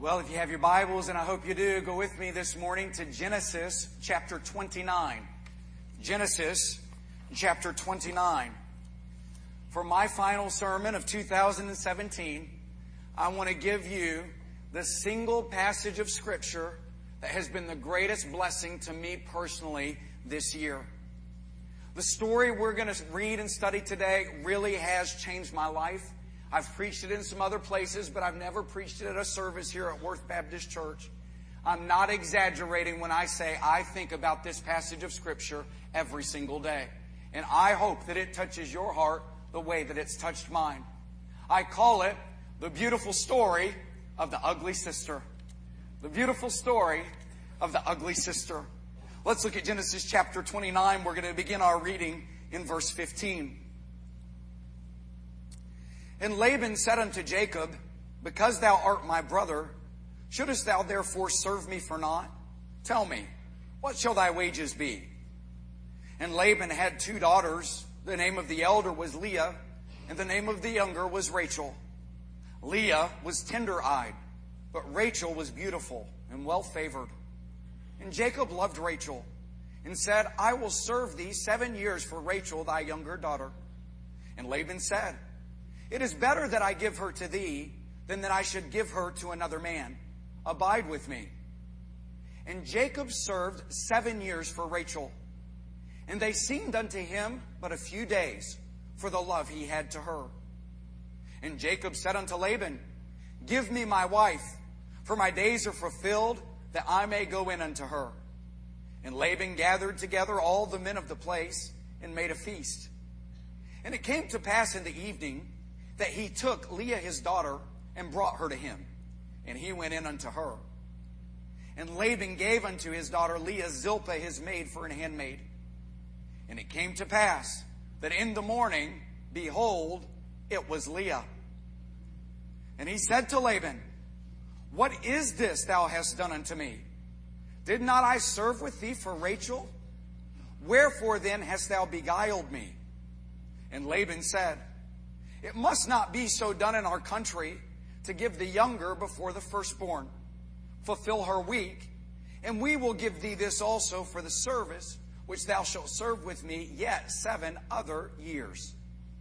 Well, if you have your Bibles, and I hope you do, go with me this morning to Genesis chapter 29. Genesis chapter 29. For my final sermon of 2017, I want to give you the single passage of Scripture that has been the greatest blessing to me personally this year. The story we're going to read and study today really has changed my life. I've preached it in some other places, but I've never preached it at a service here at Worth Baptist Church. I'm not exaggerating when I say I think about this passage of Scripture every single day. And I hope that it touches your heart the way that it's touched mine. I call it the beautiful story of the ugly sister. The beautiful story of the ugly sister. Let's look at Genesis chapter 29. We're going to begin our reading in verse 15. And Laban said unto Jacob, Because thou art my brother, shouldest thou therefore serve me for naught? Tell me, what shall thy wages be? And Laban had 2 daughters. The name of the elder was Leah, and the name of the younger was Rachel. Leah was tender-eyed, but Rachel was beautiful and well-favored. And Jacob loved Rachel, and said, I will serve thee 7 years for Rachel thy younger daughter. And Laban said, It is better that I give her to thee than that I should give her to another man. Abide with me. And Jacob served 7 years for Rachel. And they seemed unto him but a few days for the love he had to her. And Jacob said unto Laban, Give me my wife, for my days are fulfilled, that I may go in unto her. And Laban gathered together all the men of the place and made a feast. And it came to pass in the evening that he took Leah his daughter and brought her to him. And he went in unto her. And Laban gave unto his daughter Leah Zilpah his maid for an handmaid. And it came to pass that in the morning, behold, it was Leah. And he said to Laban, What is this thou hast done unto me? Did not I serve with thee for Rachel? Wherefore then hast thou beguiled me? And Laban said, It must not be so done in our country to give the younger before the firstborn. Fulfill her week, and we will give thee this also for the service which thou shalt serve with me yet 7 other years.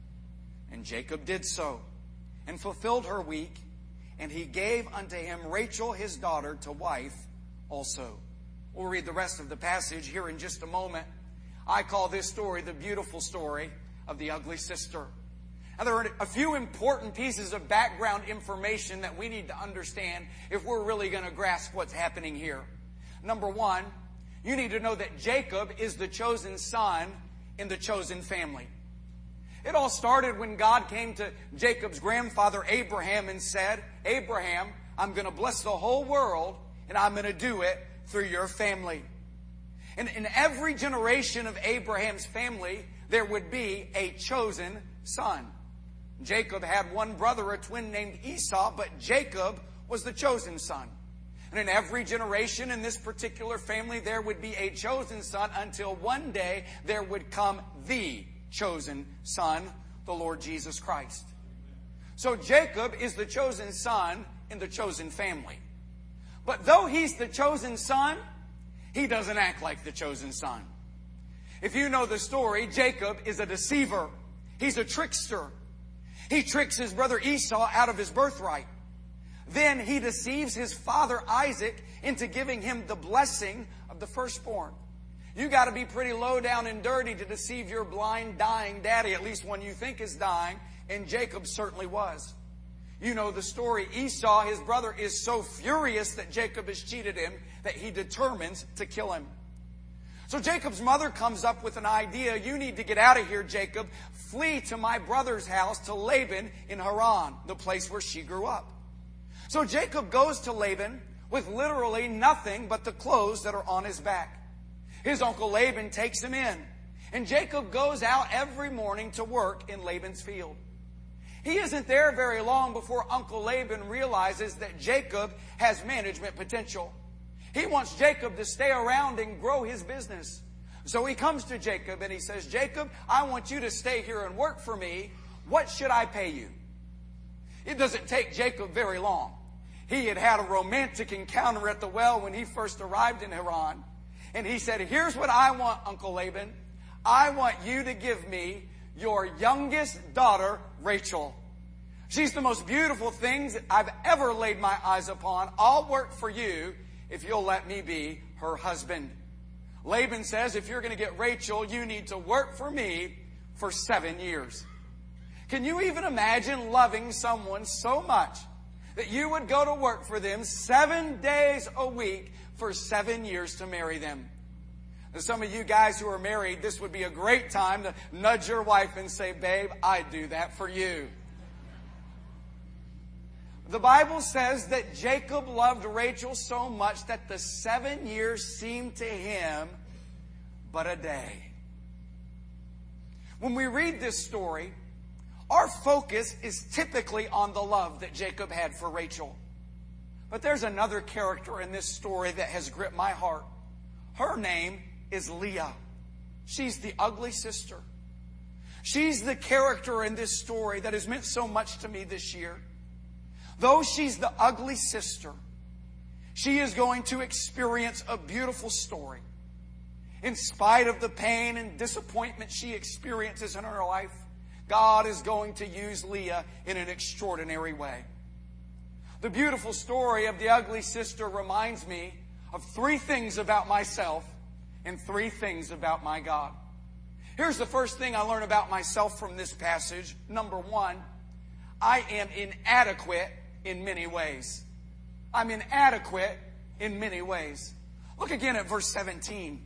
And Jacob did so, and fulfilled her week, and he gave unto him Rachel his daughter to wife also. We'll read the rest of the passage here in just a moment. I call this story the beautiful story of the ugly sister. Now, there are a few important pieces of background information that we need to understand if we're really going to grasp what's happening here. Number one, you need to know that Jacob is the chosen son in the chosen family. It all started when God came to Jacob's grandfather Abraham and said, Abraham, I'm going to bless the whole world, and I'm going to do it through your family. And in every generation of Abraham's family, there would be a chosen son. Jacob had one brother, a twin named Esau, but Jacob was the chosen son. And in every generation in this particular family, there would be a chosen son until one day there would come the chosen son, the Lord Jesus Christ. So Jacob is the chosen son in the chosen family. But though he's the chosen son, he doesn't act like the chosen son. If you know the story, Jacob is a deceiver. He's a trickster. He tricks his brother Esau out of his birthright. Then he deceives his father Isaac into giving him the blessing of the firstborn. You got to be pretty low down and dirty to deceive your blind, dying daddy, at least one you think is dying, and Jacob certainly was. You know the story. Esau, his brother, is so furious that Jacob has cheated him that he determines to kill him. So Jacob's mother comes up with an idea. You need to get out of here, Jacob. Flee to my brother's house, to Laban in Haran, the place where she grew up. So Jacob goes to Laban with literally nothing but the clothes that are on his back. His uncle Laban takes him in, and Jacob goes out every morning to work in Laban's field. He isn't there very long before Uncle Laban realizes that Jacob has management potential. He wants Jacob to stay around and grow his business. So he comes to Jacob and he says, Jacob, I want you to stay here and work for me. What should I pay you? It doesn't take Jacob very long. He had had a romantic encounter at the well when he first arrived in Haran. And he said, here's what I want, Uncle Laban. I want you to give me your youngest daughter, Rachel. She's the most beautiful thing that I've ever laid my eyes upon. I'll work for you if you'll let me be her husband. Laban says, if you're going to get Rachel, you need to work for me for 7 years. Can you even imagine loving someone so much that you would go to work for them 7 days a week for 7 years to marry them? And some of you guys who are married, this would be a great time to nudge your wife and say, babe, I'd do that for you. The Bible says that Jacob loved Rachel so much that the 7 years seemed to him but a day. When we read this story, our focus is typically on the love that Jacob had for Rachel. But there's another character in this story that has gripped my heart. Her name is Leah. She's the ugly sister. She's the character in this story that has meant so much to me this year. Though she's the ugly sister, she is going to experience a beautiful story. In spite of the pain and disappointment she experiences in her life, God is going to use Leah in an extraordinary way. The beautiful story of the ugly sister reminds me of 3 things about myself and 3 things about my God. Here's the first thing I learn about myself from this passage. Number 1, I am inadequate in many ways. I'm inadequate in many ways. Look again at verse 17.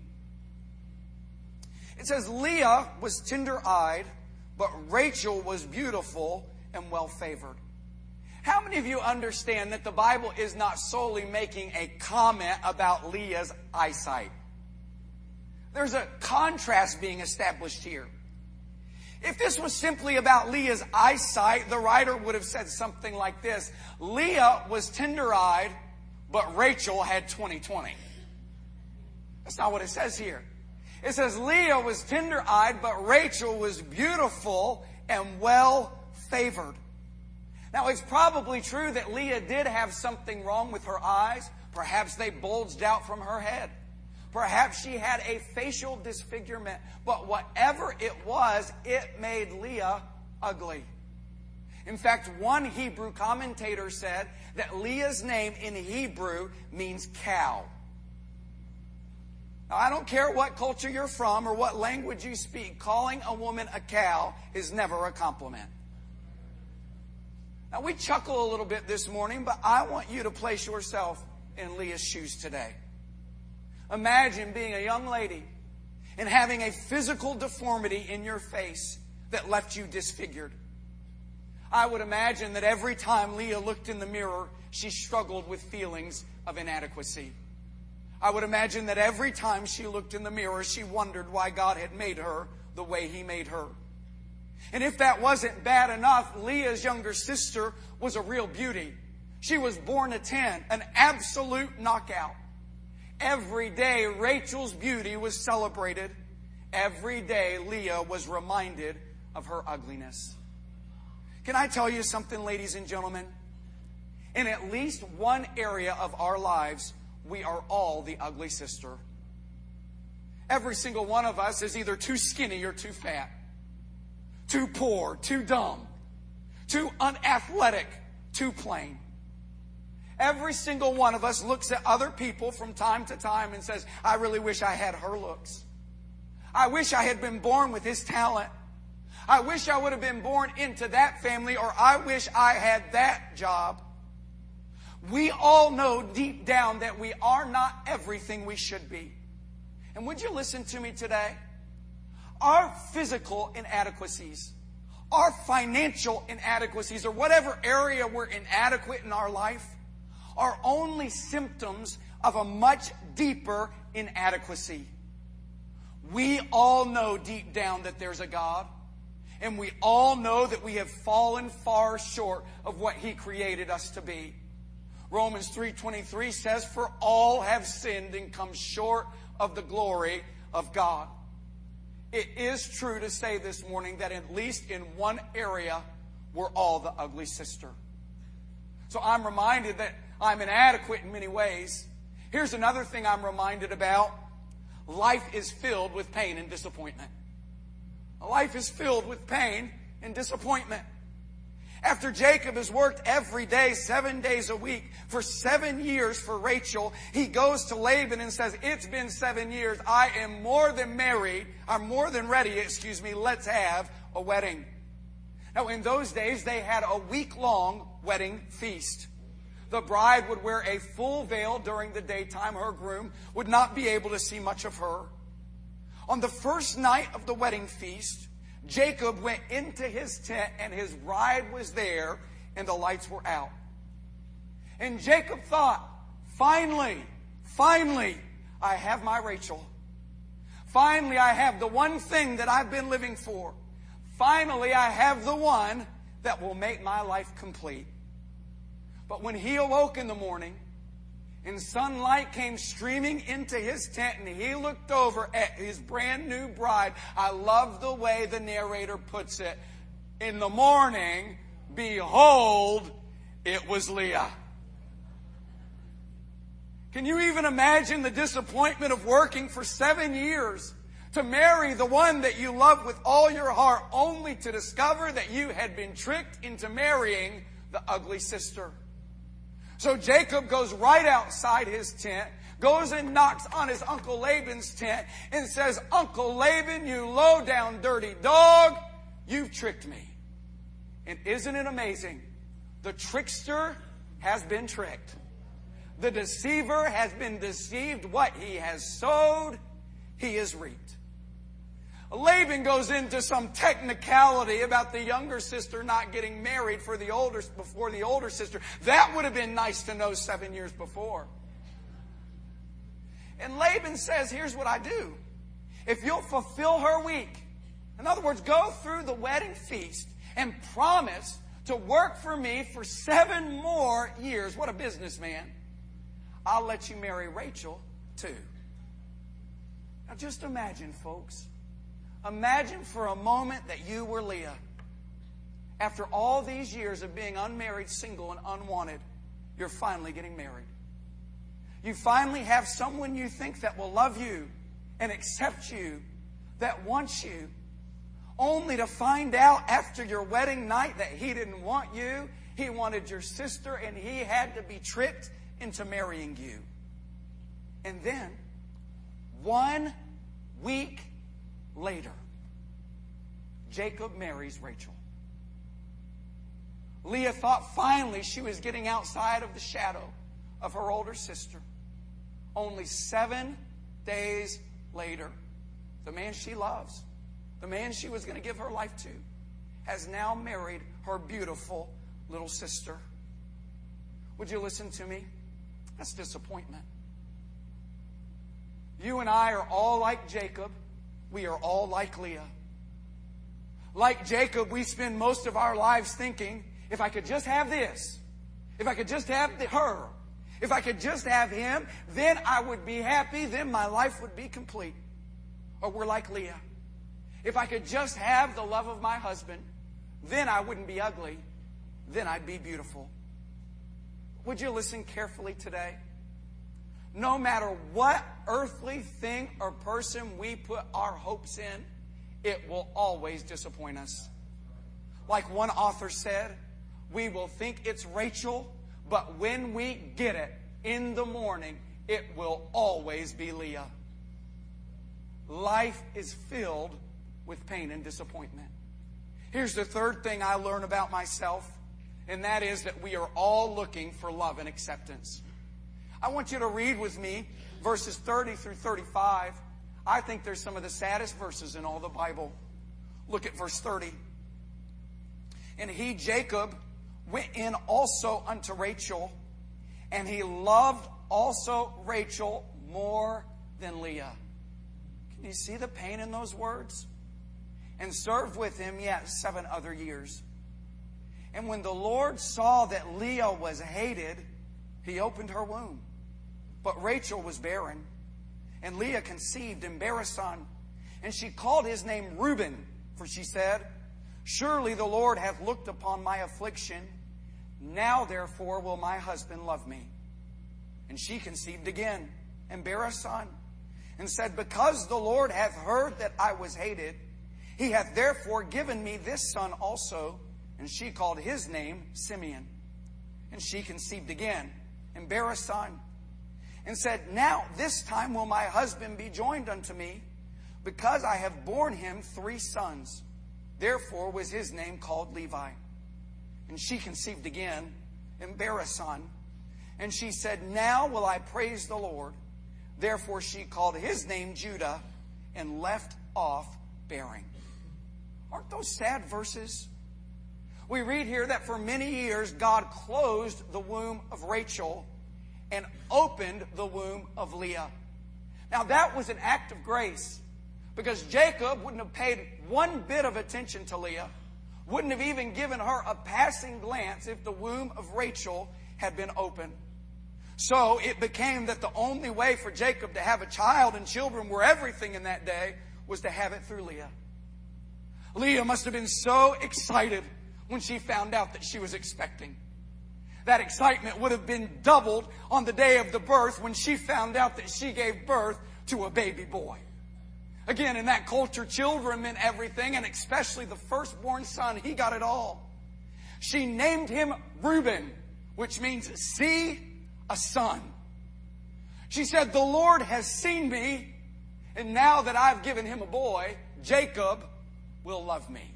It says, Leah was tender-eyed, but Rachel was beautiful and well-favored. How many of you understand that the Bible is not solely making a comment about Leah's eyesight? There's a contrast being established here. If this was simply about Leah's eyesight, the writer would have said something like this. Leah was tender-eyed, but Rachel had 20/20. That's not what it says here. It says Leah was tender-eyed, but Rachel was beautiful and well-favored. Now, it's probably true that Leah did have something wrong with her eyes. Perhaps they bulged out from her head. Perhaps she had a facial disfigurement. But whatever it was, it made Leah ugly. In fact, one Hebrew commentator said that Leah's name in Hebrew means cow. Now, I don't care what culture you're from or what language you speak, calling a woman a cow is never a compliment. Now, we chuckle a little bit this morning, but I want you to place yourself in Leah's shoes today. Imagine being a young lady and having a physical deformity in your face that left you disfigured. I would imagine that every time Leah looked in the mirror, she struggled with feelings of inadequacy. I would imagine that every time she looked in the mirror, she wondered why God had made her the way He made her. And if that wasn't bad enough, Leah's younger sister was a real beauty. She was born a 10, an absolute knockout. Every day, Rachel's beauty was celebrated. Every day, Leah was reminded of her ugliness. Can I tell you something, ladies and gentlemen? In at least one area of our lives, we are all the ugly sister. Every single one of us is either too skinny or too fat, too poor, too dumb, too unathletic, too plain. Every single one of us looks at other people from time to time and says, I really wish I had her looks. I wish I had been born with his talent. I wish I would have been born into that family, or I wish I had that job. We all know deep down that we are not everything we should be. And would you listen to me today? Our physical inadequacies, our financial inadequacies, or whatever area we're inadequate in our life, are only symptoms of a much deeper inadequacy. We all know deep down that there's a God, and we all know that we have fallen far short of what He created us to be. Romans 3:23 says, for all have sinned and come short of the glory of God. It is true to say this morning that at least in one area, we're all the ugly sister. So I'm reminded that I'm inadequate in many ways. Here's another thing I'm reminded about. Life is filled with pain and disappointment. Life is filled with pain and disappointment. After Jacob has worked every day, 7 days a week, for 7 years for Rachel, he goes to Laban and says, it's been 7 years. I am more than ready, let's have a wedding. Now, in those days, they had a week-long wedding feast. The bride would wear a full veil during the daytime. Her groom would not be able to see much of her. On the first night of the wedding feast, Jacob went into his tent and his bride was there and the lights were out. And Jacob thought, finally, I have my Rachel. Finally, I have the one thing that I've been living for. Finally, I have the one that will make my life complete. But when he awoke in the morning and sunlight came streaming into his tent and he looked over at his brand new bride, I love the way the narrator puts it. In the morning, behold, it was Leah. Can you even imagine the disappointment of working for 7 years to marry the one that you love with all your heart, only to discover that you had been tricked into marrying the ugly sister? So Jacob goes right outside his tent, goes and knocks on his Uncle Laban's tent and says, Uncle Laban, you low-down dirty dog, you've tricked me. And isn't it amazing? The trickster has been tricked. The deceiver has been deceived. What he has sowed, he has reaped. Laban goes into some technicality about the younger sister not getting married before the older sister. That would have been nice to know 7 years before. And Laban says, here's what I do. If you'll fulfill her week, in other words, go through the wedding feast and promise to work for me for 7 more years. What a businessman. I'll let you marry Rachel too. Now just imagine, folks. Imagine for a moment that you were Leah. After all these years of being unmarried, single, and unwanted, you're finally getting married. You finally have someone you think that will love you and accept you, that wants you, only to find out after your wedding night that he didn't want you, he wanted your sister, and he had to be tricked into marrying you. And then, 1 week later, Jacob marries Rachel. Leah thought finally she was getting outside of the shadow of her older sister. Only 7 days later, the man she loves, the man she was going to give her life to, has now married her beautiful little sister. Would you listen to me? That's disappointment. You and I are all like Jacob. We are all like Leah. Like Jacob, we spend most of our lives thinking, if I could just have this, if I could just have her, if I could just have him, then I would be happy, then my life would be complete. Or we're like Leah. If I could just have the love of my husband, then I wouldn't be ugly, then I'd be beautiful. Would you listen carefully today? No matter what earthly thing or person we put our hopes in, it will always disappoint us. Like one author said, we will think it's Rachel, but when we get it in the morning, it will always be Leah. Life is filled with pain and disappointment. Here's the third thing I learn about myself, and that is that we are all looking for love and acceptance. I want you to read with me verses 30 through 35. I think they're some of the saddest verses in all the Bible. Look at verse 30. And he, Jacob, went in also unto Rachel, and he loved also Rachel more than Leah. Can you see the pain in those words? And served with him yet 7 other years. And when the Lord saw that Leah was hated, he opened her womb. But Rachel was barren, and Leah conceived and bare a son. And she called his name Reuben, for she said, surely the Lord hath looked upon my affliction. Now therefore will my husband love me. And she conceived again, and bare a son, and said, Because the Lord hath heard that I was hated, he hath therefore given me this son also. And she called his name Simeon. And she conceived again, and bare a son, and said, Now this time will my husband be joined unto me, because I have borne him 3 sons. Therefore was his name called Levi. And she conceived again, and bare a son. And she said, Now will I praise the Lord. Therefore she called his name Judah, and left off bearing. Aren't those sad verses? We read here that for many years God closed the womb of Rachel and opened the womb of Leah. Now that was an act of grace, because Jacob wouldn't have paid one bit of attention to Leah, wouldn't have even given her a passing glance if the womb of Rachel had been open. So it became that the only way for Jacob to have a child, and children were everything in that day, was to have it through Leah. Leah must have been so excited when she found out that she was expecting. That excitement would have been doubled on the day of the birth when she found out that she gave birth to a baby boy. Again, in that culture, children meant everything, and especially the firstborn son, he got it all. She named him Reuben, which means see a son. She said, The Lord has seen me, and now that I've given him a boy, Jacob will love me.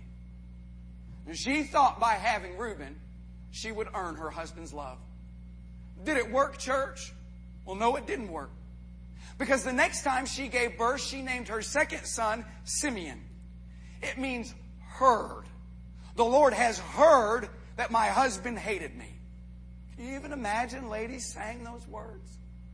And she thought by having Reuben, she would earn her husband's love. Did it work, church? Well, no, it didn't work. Because the next time she gave birth, she named her second son Simeon. It means heard. The Lord has heard that my husband hated me. Can you even imagine ladies saying those words?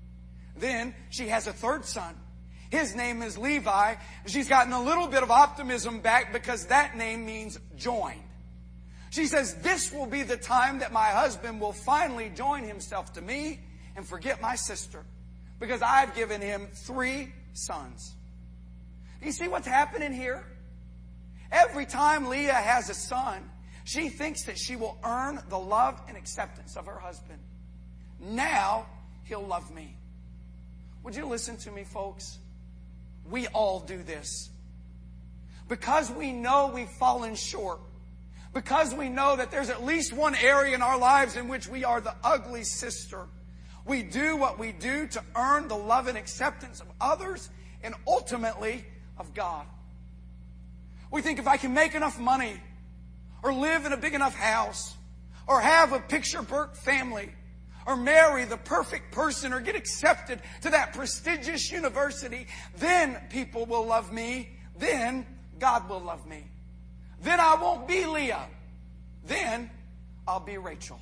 Then she has a third son. His name is Levi. She's gotten a little bit of optimism back because that name means joined. She says, This will be the time that my husband will finally join himself to me and forget my sister, because I've given him 3 sons. You see what's happening here? Every time Leah has a son, she thinks that she will earn the love and acceptance of her husband. Now he'll love me. Would you listen to me, folks? We all do this. Because we know we've fallen short. Because we know that there's at least one area in our lives in which we are the ugly sister. We do what we do to earn the love and acceptance of others and ultimately of God. We think if I can make enough money, or live in a big enough house, or have a picture-perfect family, or marry the perfect person, or get accepted to that prestigious university, then people will love me. Then God will love me. Then I won't be Leah. Then I'll be Rachel.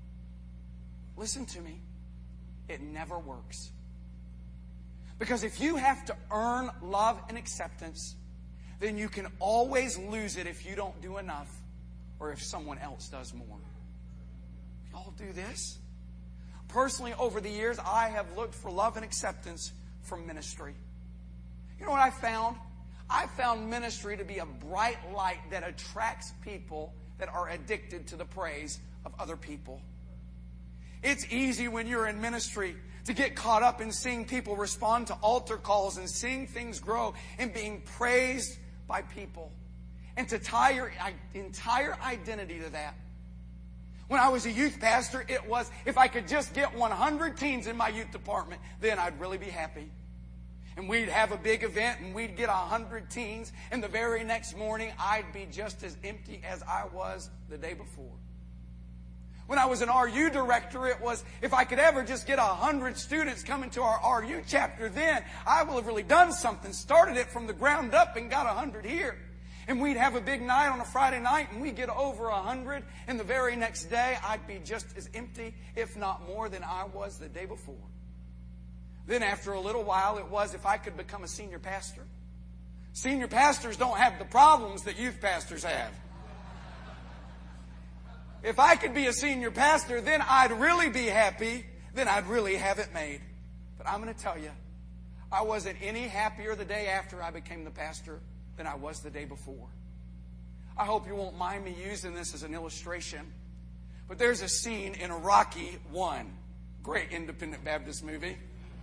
Listen to me. It never works. Because if you have to earn love and acceptance, then you can always lose it if you don't do enough, or if someone else does more. Y'all do this? Personally, over the years, I have looked for love and acceptance from ministry. You know what I found? I found ministry to be a bright light that attracts people that are addicted to the praise of other people. It's easy when you're in ministry to get caught up in seeing people respond to altar calls and seeing things grow and being praised by people, and to tie your entire identity to that. When I was a youth pastor, it was, if I could just get 100 teens in my youth department, then I'd really be happy. And we'd have a big event and we'd get 100 teens, and the very next morning I'd be just as empty as I was the day before. When I was an RU director, it was, if I could ever just get 100 students coming to our RU chapter, then I will have really done something. Started it from the ground up and got 100 here. And we'd have a big night on a Friday night and we'd get over 100. And the very next day, I'd be just as empty, if not more, than I was the day before. Then after a little while, it was, if I could become a senior pastor. Senior pastors don't have the problems that youth pastors have. If I could be a senior pastor, then I'd really be happy. Then I'd really have it made. But I'm going to tell you, I wasn't any happier the day after I became the pastor than I was the day before. I hope you won't mind me using this as an illustration. But there's a scene in Rocky I, great independent Baptist movie.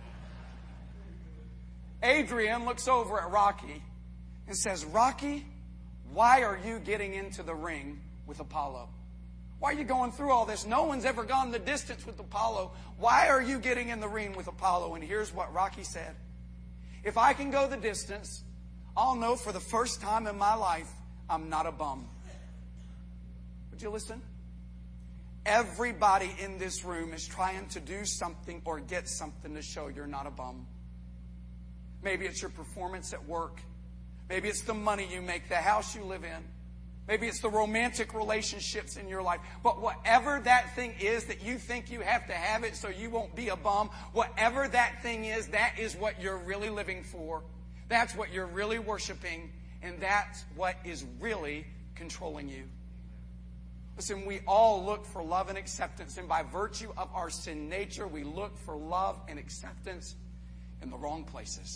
Adrian looks over at Rocky and says, Rocky, why are you getting into the ring with Apollo? Why are you going through all this? No one's ever gone the distance with Apollo. Why are you getting in the ring with Apollo? And here's what Rocky said. If I can go the distance, I'll know for the first time in my life, I'm not a bum. Would you listen? Everybody in this room is trying to do something or get something to show you're not a bum. Maybe it's your performance at work. Maybe it's the money you make, the house you live in. Maybe it's the romantic relationships in your life. But whatever that thing is that you think you have to have it so you won't be a bum, whatever that thing is, that is what you're really living for. That's what you're really worshiping. And that's what is really controlling you. Listen, we all look for love and acceptance. And by virtue of our sin nature, we look for love and acceptance in the wrong places.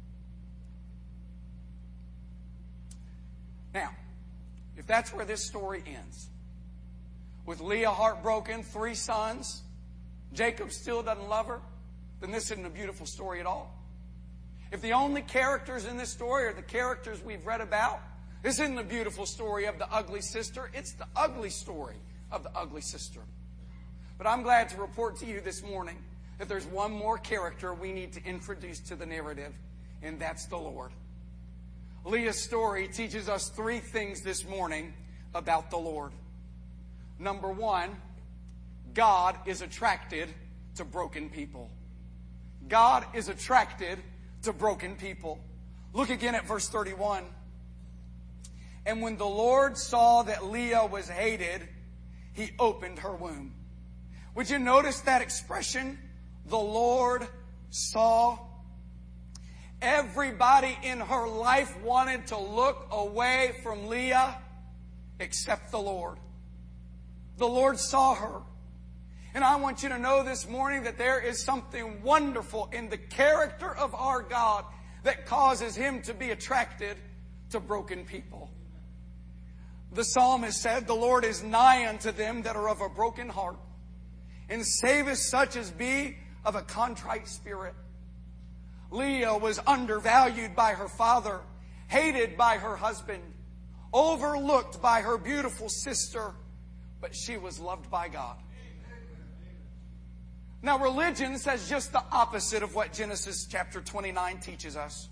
Now, if that's where this story ends, with Leah heartbroken, 3 sons, Jacob still doesn't love her, then this isn't a beautiful story at all. If the only characters in this story are the characters we've read about, this isn't a beautiful story of the ugly sister. It's the ugly story of the ugly sister. But I'm glad to report to you this morning that there's one more character we need to introduce to the narrative, and that's the Lord. Leah's story teaches us 3 things this morning about the Lord. Number 1, God is attracted to broken people. God is attracted to broken people. Look again at verse 31. And when the Lord saw that Leah was hated, he opened her womb. Would you notice that expression? The Lord saw. Everybody in her life wanted to look away from Leah except the Lord. The Lord saw her. And I want you to know this morning that there is something wonderful in the character of our God that causes Him to be attracted to broken people. The psalmist said, the Lord is nigh unto them that are of a broken heart, and saveth such as be of a contrite spirit. Leah was undervalued by her father, hated by her husband, overlooked by her beautiful sister, but she was loved by God. Now, religion says just the opposite of what Genesis chapter 29 teaches us.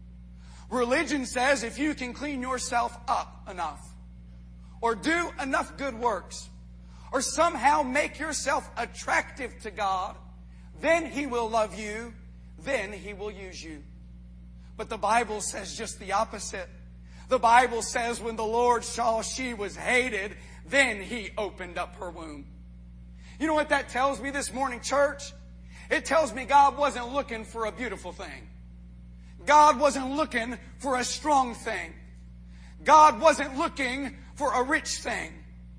Religion says if you can clean yourself up enough, or do enough good works, or somehow make yourself attractive to God, then He will love you, then He will use you. But the Bible says just the opposite. The Bible says when the Lord saw she was hated, then He opened up her womb. You know what that tells me this morning, church? It tells me God wasn't looking for a beautiful thing. God wasn't looking for a strong thing. God wasn't looking for a rich thing.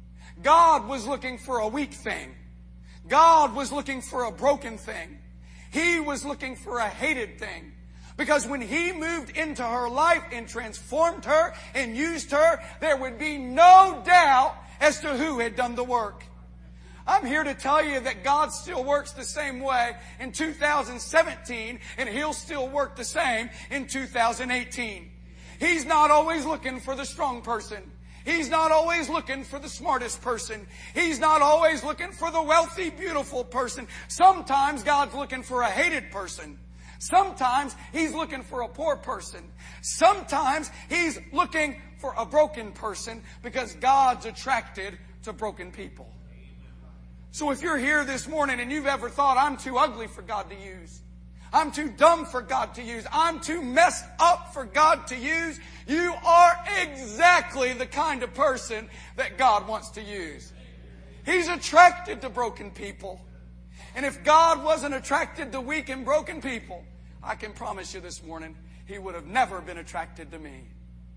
God was looking for a weak thing. God was looking for a broken thing. He was looking for a hated thing. Because when He moved into her life and transformed her and used her, there would be no doubt as to who had done the work. I'm here to tell you that God still works the same way in 2017, and He'll still work the same in 2018. He's not always looking for the strong person. He's not always looking for the smartest person. He's not always looking for the wealthy, beautiful person. Sometimes God's looking for a hated person. Sometimes He's looking for a poor person. Sometimes He's looking for a broken person, because God's attracted to broken people. So if you're here this morning and you've ever thought, I'm too ugly for God to use, I'm too dumb for God to use, I'm too messed up for God to use, you are exactly the kind of person that God wants to use. He's attracted to broken people. And if God wasn't attracted to weak and broken people, I can promise you this morning, He would have never been attracted to me.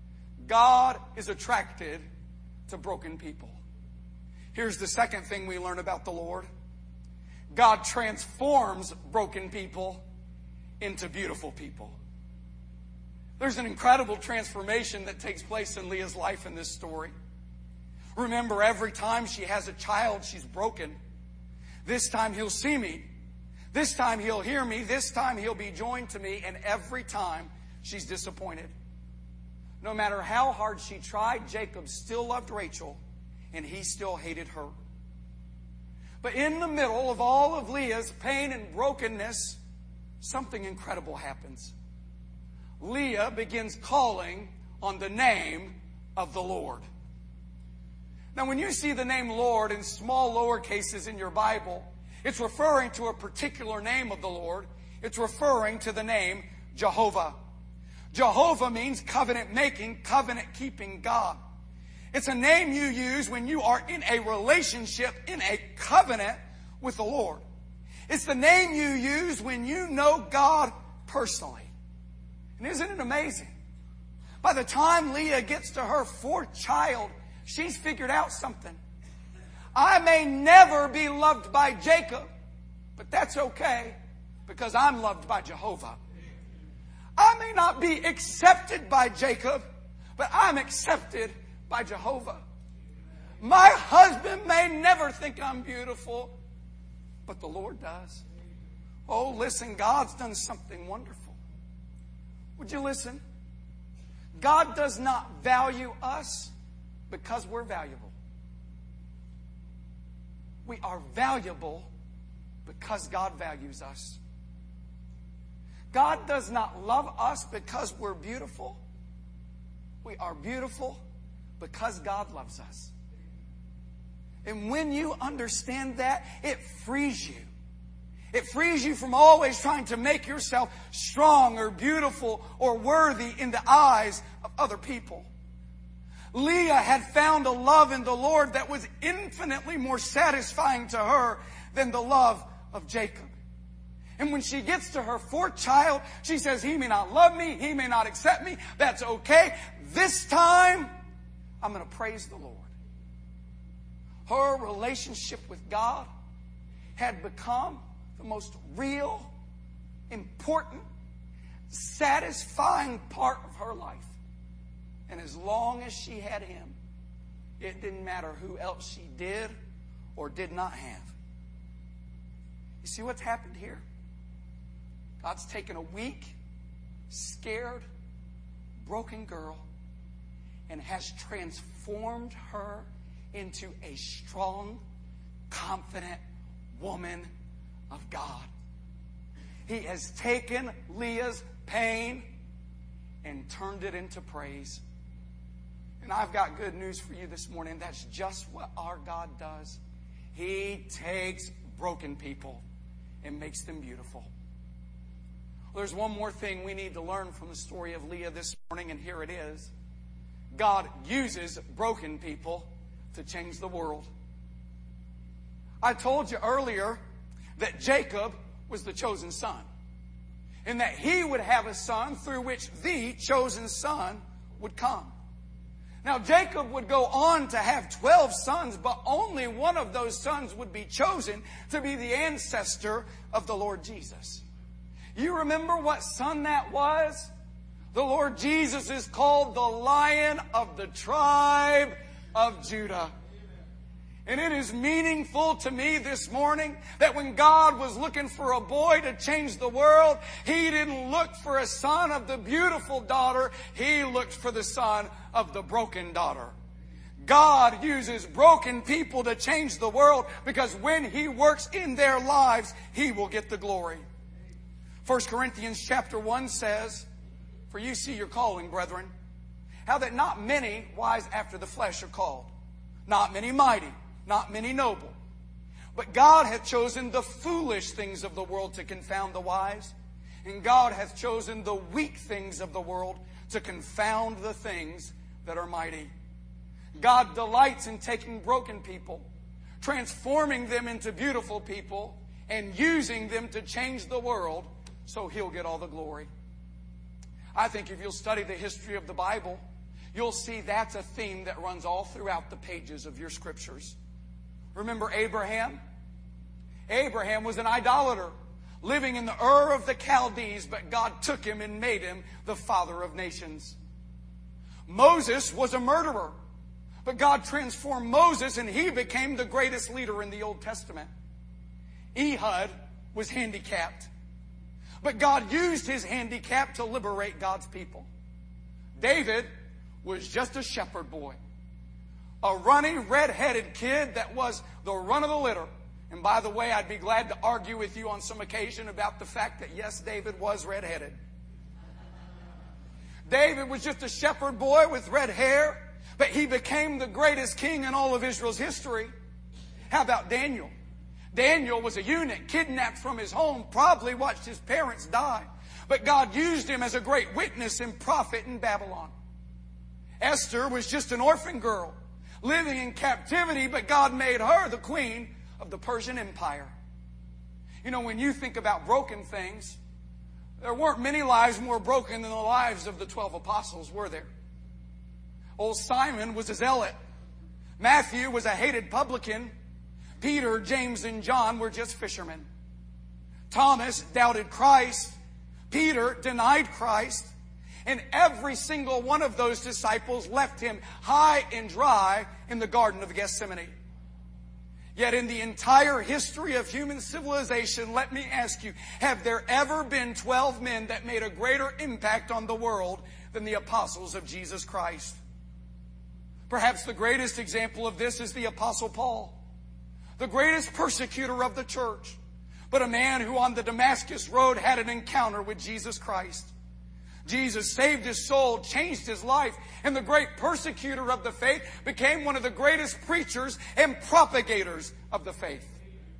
God is attracted to broken people. Here's the second thing we learn about the Lord. God transforms broken people into beautiful people. There's an incredible transformation that takes place in Leah's life in this story. Remember, every time she has a child, she's broken. This time he'll see me. This time he'll hear me. This time he'll be joined to me. And every time she's disappointed. No matter how hard she tried, Jacob still loved Rachel, and he still hated her. But in the middle of all of Leah's pain and brokenness, something incredible happens. Leah begins calling on the name of the Lord. Now, when you see the name Lord in small lower cases in your Bible, it's referring to a particular name of the Lord. It's referring to the name Jehovah. Jehovah means covenant-making, covenant-keeping God. It's a name you use when you are in a relationship, in a covenant with the Lord. It's the name you use when you know God personally. And isn't it amazing? By the time Leah gets to her fourth child, she's figured out something. I may never be loved by Jacob, but that's okay because I'm loved by Jehovah. I may not be accepted by Jacob, but I'm accepted by Jehovah. My husband may never think I'm beautiful, but the Lord does. Oh, listen, God's done something wonderful. Would you listen? God does not value us because we're valuable. We are valuable because God values us. God does not love us because we're beautiful. We are beautiful because God loves us. And when you understand that, it frees you. It frees you from always trying to make yourself strong or beautiful or worthy in the eyes of other people. Leah had found a love in the Lord that was infinitely more satisfying to her than the love of Jacob. And when she gets to her fourth child, she says, he may not love me, he may not accept me, that's okay. This time, I'm going to praise the Lord. Her relationship with God had become the most real, important, satisfying part of her life. And as long as she had him, it didn't matter who else she did or did not have. You see what's happened here? God's taken a weak, scared, broken girl and has transformed her into a strong, confident woman of God. He has taken Leah's pain and turned it into praise. And I've got good news for you this morning. That's just what our God does. He takes broken people and makes them beautiful. There's one more thing we need to learn from the story of Leah this morning, and here it is. God uses broken people to change the world. I told you earlier that Jacob was the chosen son, and that he would have a son through which the chosen son would come. Now, Jacob would go on to have 12 sons, but only one of those sons would be chosen to be the ancestor of the Lord Jesus. You remember what son that was? The Lord Jesus is called the Lion of the tribe of Judah. And it is meaningful to me this morning that when God was looking for a boy to change the world, He didn't look for a son of the beautiful daughter. He looked for the son of the broken daughter. God uses broken people to change the world because when He works in their lives, He will get the glory. 1 Corinthians chapter 1 says, "For you see your calling, brethren, how that not many wise after the flesh are called, not many mighty, not many noble. But God hath chosen the foolish things of the world to confound the wise, and God hath chosen the weak things of the world to confound the things that are mighty." God delights in taking broken people, transforming them into beautiful people, and using them to change the world so He'll get all the glory. I think if you'll study the history of the Bible, you'll see that's a theme that runs all throughout the pages of your scriptures. Remember Abraham? Abraham was an idolater living in the Ur of the Chaldees, but God took him and made him the father of nations. Moses was a murderer, But God transformed Moses and he became the greatest leader in the Old Testament. Ehud was handicapped. But God used his handicap to liberate God's people. David was just a shepherd boy. A runny, red-headed kid that was the run of the litter. And by the way, I'd be glad to argue with you on some occasion about the fact that, yes, David was red-headed. David was just a shepherd boy with red hair, but he became the greatest king in all of Israel's history. How about Daniel? Daniel was a eunuch, kidnapped from his home, probably watched his parents die. But God used him as a great witness and prophet in Babylon. Esther was just an orphan girl, living in captivity, but God made her the queen of the Persian Empire. You know, when you think about broken things, there weren't many lives more broken than the lives of the 12 apostles, were there? Old Simon was a zealot. Matthew was a hated publican. Peter, James, and John were just fishermen. Thomas doubted Christ. Peter denied Christ. And every single one of those disciples left him high and dry in the Garden of Gethsemane. Yet in the entire history of human civilization, let me ask you, have there ever been 12 men that made a greater impact on the world than the apostles of Jesus Christ? Perhaps the greatest example of this is the Apostle Paul, the greatest persecutor of the church, but a man who on the Damascus road had an encounter with Jesus Christ. Jesus saved his soul, changed his life, and the great persecutor of the faith became one of the greatest preachers and propagators of the faith.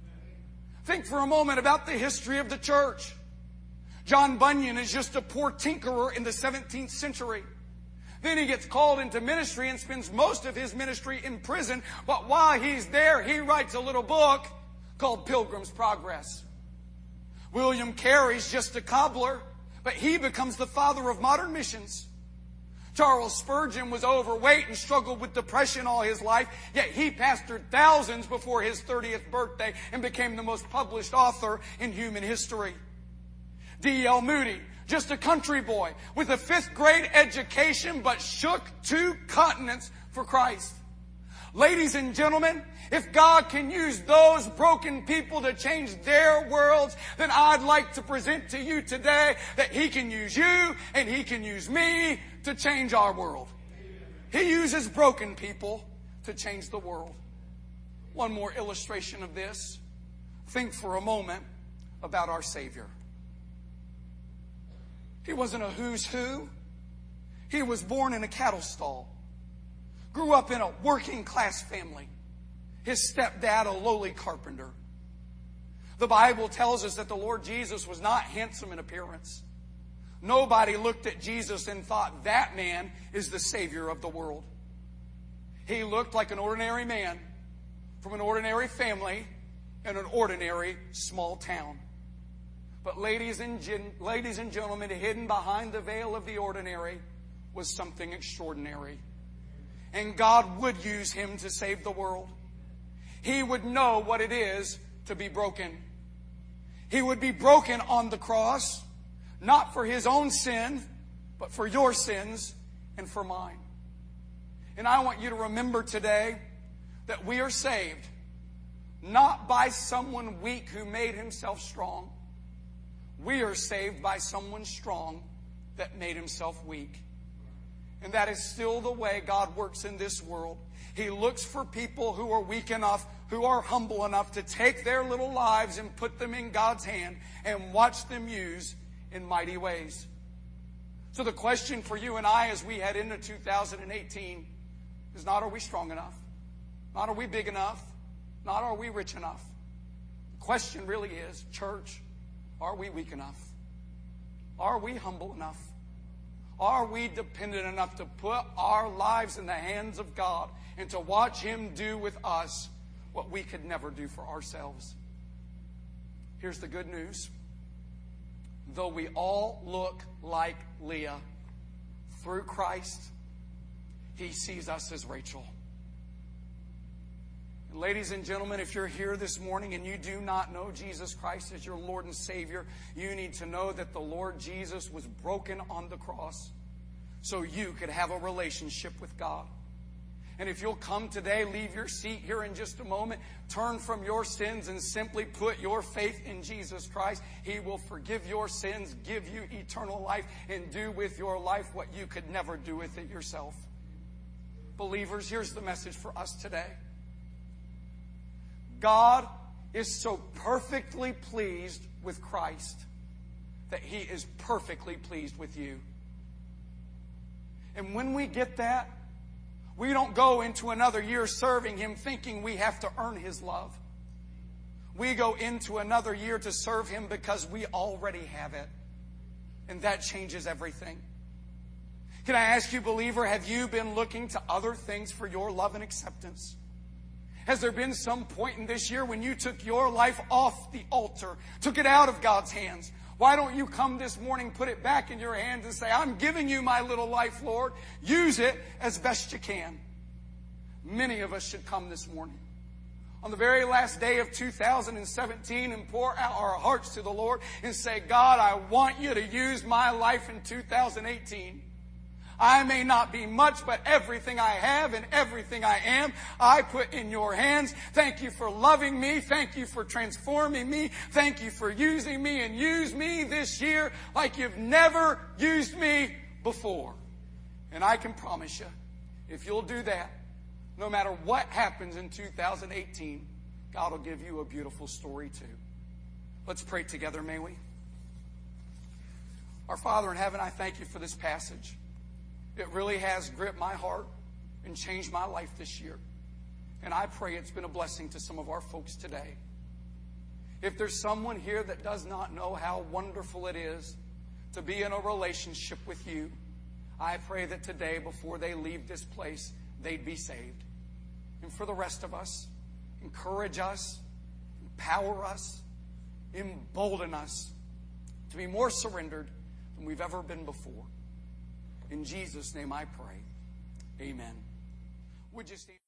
Think for a moment about the history of the church. John Bunyan is just a poor tinkerer in the 17th century. Then he gets called into ministry and spends most of his ministry in prison. But while he's there, he writes a little book called Pilgrim's Progress. William Carey's just a cobbler, but he becomes the father of modern missions. Charles Spurgeon was overweight and struggled with depression all his life, yet he pastored thousands before his 30th birthday and became the most published author in human history. D.L. Moody, just a country boy with a 5th grade education, but shook 2 continents for Christ. Ladies and gentlemen, if God can use those broken people to change their worlds, then I'd like to present to you today that He can use you and He can use me to change our world. He uses broken people to change the world. One more illustration of this. Think for a moment about our Savior. He wasn't a who's who. He was born in a cattle stall. Grew up in a working class family. His stepdad, a lowly carpenter. The Bible tells us that the Lord Jesus was not handsome in appearance. Nobody looked at Jesus and thought, that man is the Savior of the world. He looked like an ordinary man from an ordinary family in an ordinary small town. But ladies and gentlemen, hidden behind the veil of the ordinary was something extraordinary. And God would use him to save the world. He would know what it is to be broken. He would be broken on the cross, not for his own sin, but for your sins and for mine. And I want you to remember today that we are saved not by someone weak who made himself strong. We are saved by someone strong that made himself weak. And that is still the way God works in this world. He looks for people who are weak enough, who are humble enough to take their little lives and put them in God's hand and watch them use in mighty ways. So the question for you and I as we head into 2018 is not are we strong enough? Not are we big enough? Not are we rich enough? The question really is, church, are we weak enough? Are we humble enough? Are we dependent enough to put our lives in the hands of God and to watch Him do with us what we could never do for ourselves? Here's the good news. Though we all look like Leah, through Christ, He sees us as Rachel. And ladies and gentlemen, if you're here this morning and you do not know Jesus Christ as your Lord and Savior, you need to know that the Lord Jesus was broken on the cross so you could have a relationship with God. And if you'll come today, leave your seat here in just a moment, turn from your sins and simply put your faith in Jesus Christ, He will forgive your sins, give you eternal life, and do with your life what you could never do with it yourself. Believers, here's the message for us today. God is so perfectly pleased with Christ that He is perfectly pleased with you. And when we get that, we don't go into another year serving Him thinking we have to earn His love. We go into another year to serve Him because we already have it. And that changes everything. Can I ask you, believer, have you been looking to other things for your love and acceptance? Has there been some point in this year when you took your life off the altar, took it out of God's hands? Why don't you come this morning, put it back in your hands and say, I'm giving you my little life, Lord. Use it as best you can. Many of us should come this morning on the very last day of 2017 and pour out our hearts to the Lord and say, God, I want you to use my life in 2018. I may not be much, but everything I have and everything I am, I put in your hands. Thank you for loving me. Thank you for transforming me. Thank you for using me, and use me this year like you've never used me before. And I can promise you, if you'll do that, no matter what happens in 2018, God will give you a beautiful story too. Let's pray together, may we? Our Father in heaven, I thank you for this passage. It really has gripped my heart and changed my life this year. And I pray it's been a blessing to some of our folks today. If there's someone here that does not know how wonderful it is to be in a relationship with you, I pray that today, before they leave this place, they'd be saved. And for the rest of us, encourage us, empower us, embolden us to be more surrendered than we've ever been before. In Jesus' name I pray. Amen. Would you stand?